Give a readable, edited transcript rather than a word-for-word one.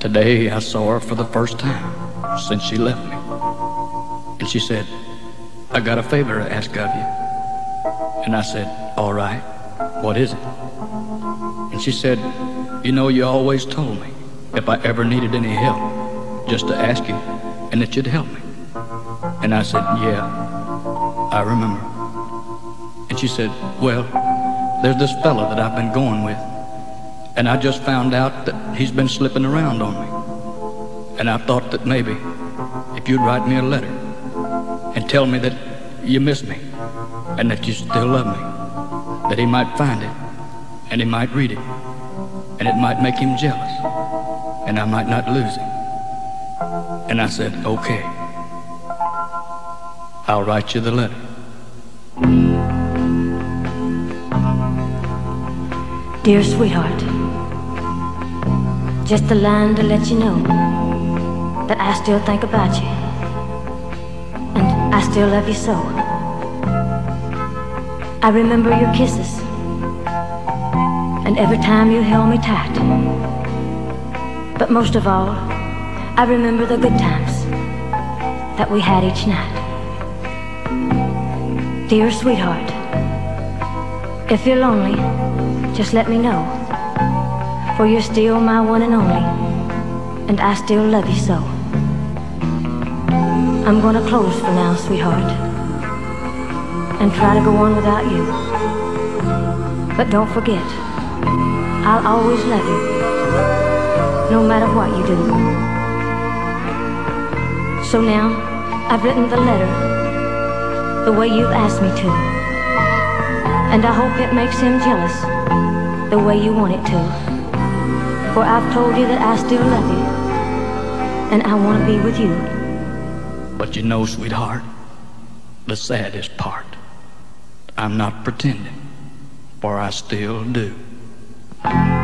Today I saw her for the first time since she left me. And she said, "I got a favor to ask of you." And I said, "All right, what is it?" And she said, "You know, you always told me if I ever needed any help, just to ask you and that you'd help me." And I said, "Yeah, I remember." And she said, "Well, there's this fella that I've been going with, and I just found out that he's been slipping around on me. And I thought that maybe if you'd write me a letter and tell me that you miss me and that you still love me, that he might find it and he might read it and it might make him jealous and I might not lose him." And I said, "Okay, I'll write you the letter." Dear sweetheart, just a line to let you know that I still think about you and I still love you so. I remember your kisses and every time you held me tight. But most of all, I remember the good times that we had each night. Dear sweetheart, if you're lonely, just let me know, for you're still my one and only, and I still love you so. I'm gonna close for now, sweetheart, and try to go on without you. But don't forget, I'll always love you, no matter what you do. So now, I've written the letter the way you've asked me to, and I hope it makes him jealous the way you want it to. For I've told you that I still love you, and I want to be with you. But you know, sweetheart, the saddest part, I'm not pretending, for I still do.